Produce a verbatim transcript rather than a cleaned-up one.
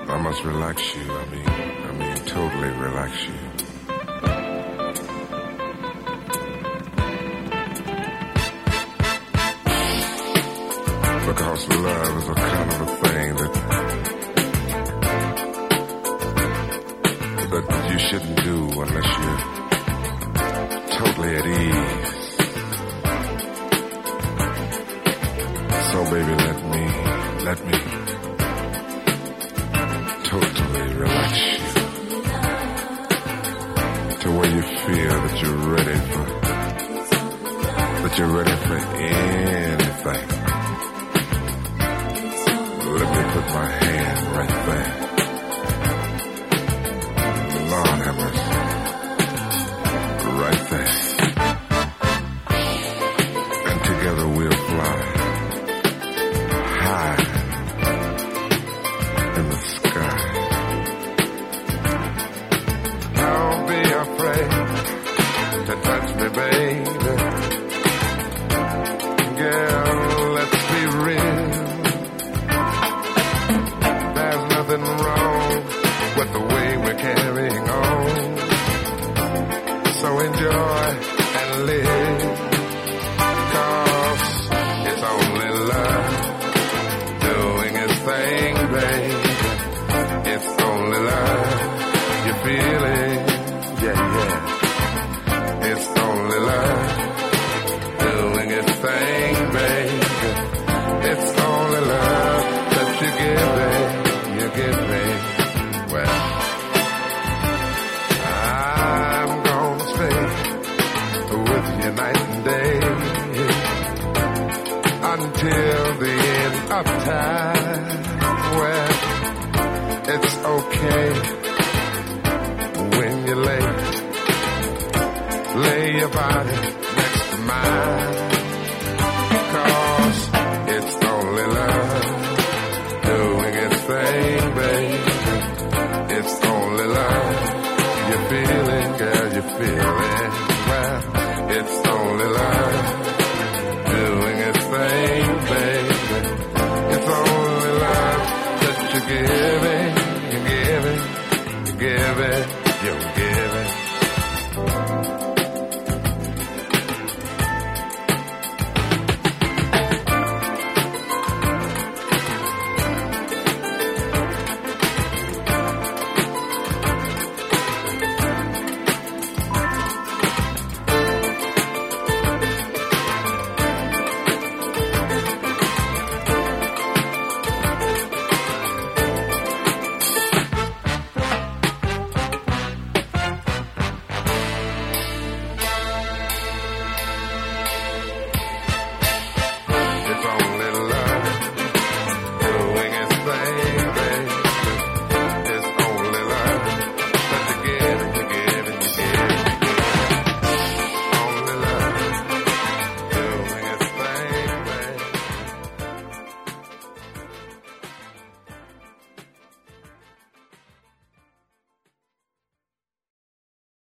I must relax you. I mean, I mean, totally relax you. Because love is a kind of a thing that that you shouldn't do unless you're totally at ease. So baby, let me, let me totally relax you to where you feel that you're ready for, that you're ready for anything. Let me put my hand right there